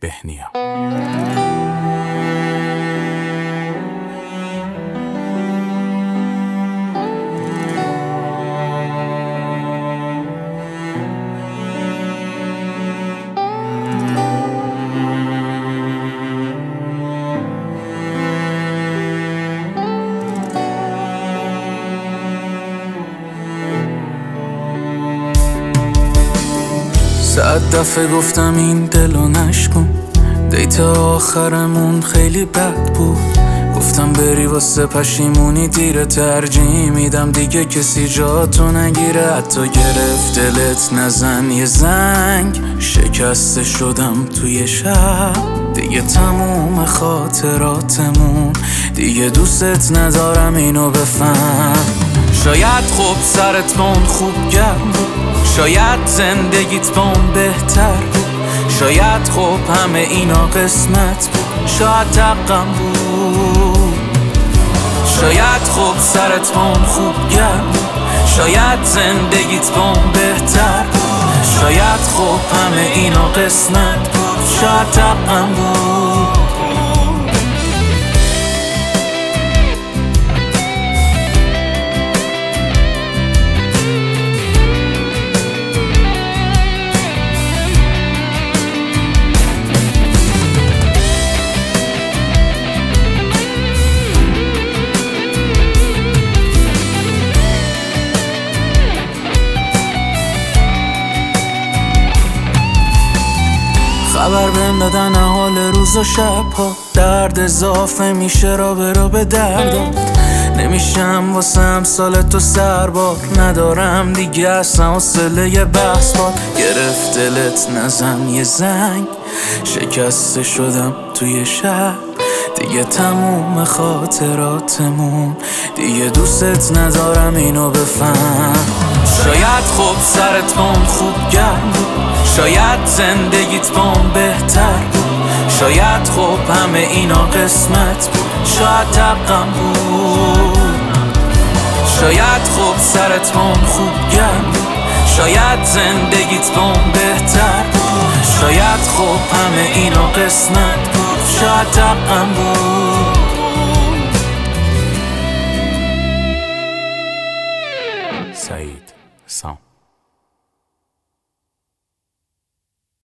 بهنیا. صد دفعه گفتم این دلو نشکن، دیت آخرمون خیلی بد بود. گفتم بری واسه پشیمونی دیره، ترجیح میدم دیگه کسی جاتو نگیره. حتی گرفت دلت نزن یه زنگ، شکسته شدم توی شب. دیگه تموم خاطراتمون، دیگه دوستت ندارم اینو بفهم. شاید خوب سرت با اون خوب گرم بود، شاید زندگیت با اون بهتر بود، شاید خوب همه اینا قسمت بود، شاید حقم بود. شاید خوب سرت با اون خوب گرم بود، شاید زندگیت با اون بهتر بود، شاید خوب همه اینا قسمت بود، شاید حقم بود. خبر بهم دادن حال روز و شبها، درد اضافه میشه را به دردا. نمیشم واسه امثال تو سربار، ندارم دیگه اصلا حوصله یه بحث بار. گرفت دلت نزن یه زنگ، شکسته شدم توی شب. دیگه تموم خاطراتمون، دیگه دوستت ندارم اینو بفهم. شاید خوب سرت با اون خوب گرم بود، شاید زندگیت با اون بهتر بود، شاید خوب همه اینا قسمت بود، شاید حقم بود. شاید خوب سرت با اون خوب گرم بود، شاید زندگیت با اون بهتر بود، شاید خوب همه اینا قسمت بود، شاید حقم بود.